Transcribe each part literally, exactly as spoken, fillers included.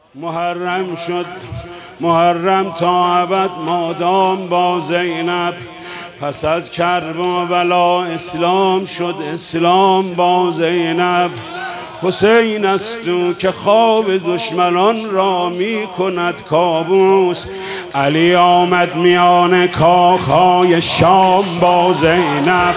محرم شد محرم تا ابد مادام با زینب. پس از کربلا اسلام شد اسلام با زینب. حسین است او که خواب دشمنان را می کند کابوس. علی آمد میان کاخهای شام با زینب.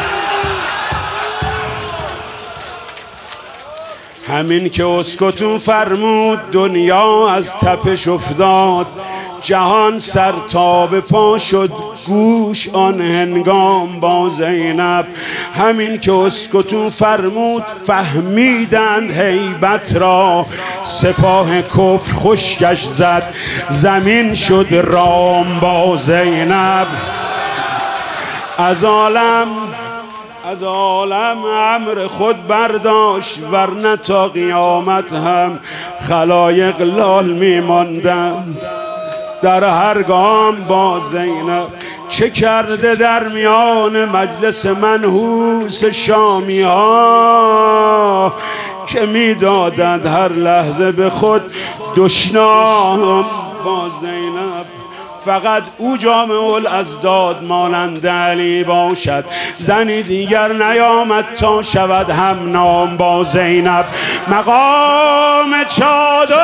همین که اسکتو فرمود دنیا از تپش افتاد. جهان سر تا به پا شد گوش آن هنگام با زینب. همین که اسکتو فرمود فهمیدند هیبت را. سپاه کفر خشکش زد زمین شد رام با زینب. از عالم از عالم امر خود برداشت ورنه تا قیامت هم خلایق لال میماندند در هر گام با زینب. چه کرده در میان مجلس منحوس شامی ها که میدادند هر لحظه به خود دشنام با زینب. فقط او جامع الازداد مانند علی باشد. زنی دیگر نیامد تا شود هم نام با زینب. مقام چادرش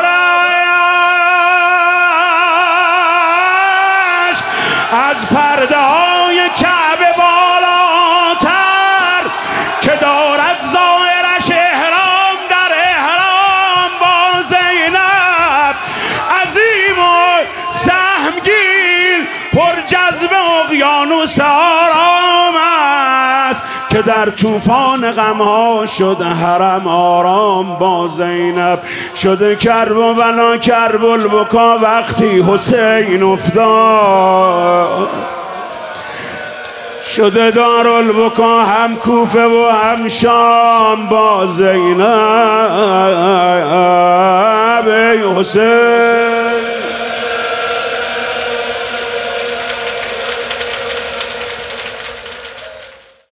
از پرده های کعبه بالاتر که دارد ظاهرش احرام در احرام با زینب. عظیم و سهمگین پر جذب اقیانوس آرام است که در طوفان غمها شد حرم آرام با زینب. شده کرب و بلا کرب البکا وقتی حسین افتاد. شده دارالبکا هم کوفه و هم شام با زینب. ای حسین